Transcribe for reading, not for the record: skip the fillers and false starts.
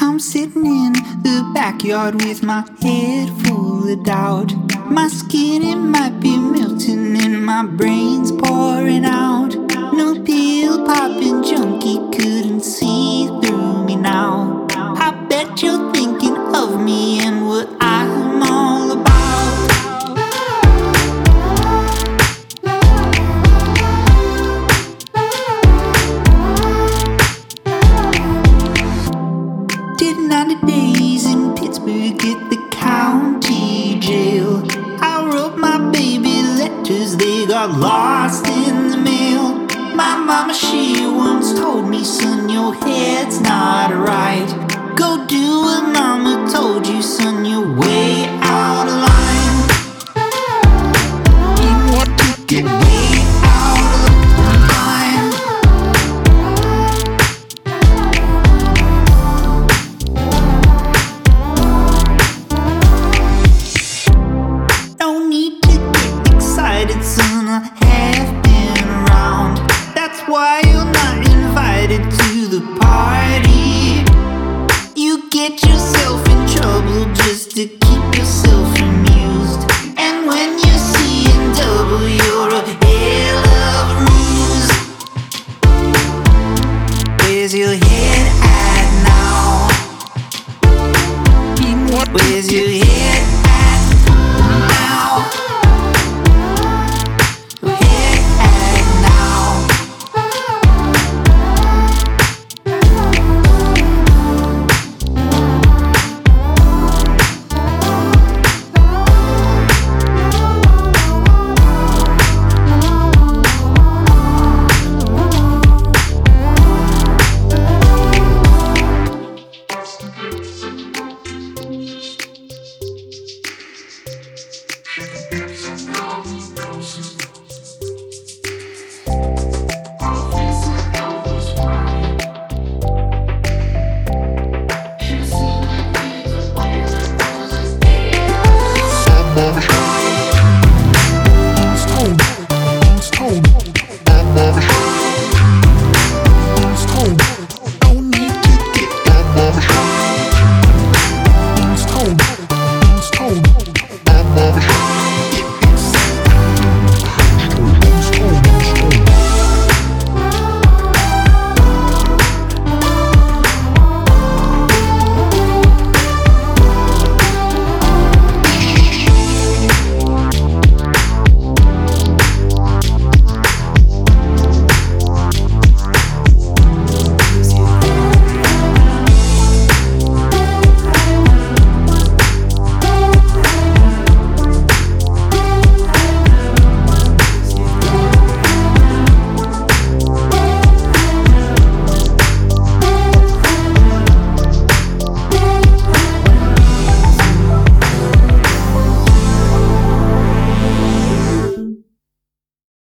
I'm sitting in the backyard with my head full of doubt. My skin, it might be melting and my brain's pouring out. No pill popping junkie couldn't see through me now. I bet you're thinking of me and what I'm all about. Did 90 days in Pittsburgh at the county jail. I wrote my baby letters, they got lost in the mail. My mama, she once told me, son, your head's not right. Go do what mama told you, son, you're way out of line. You want to get way out of line. No need to get excited, son, I have been around. That's why you're not invited to the party. You get yourself in trouble just to keep yourself amused. And when you see in double, you're a hell of a ruse. Where's your head at now? Where's your head at?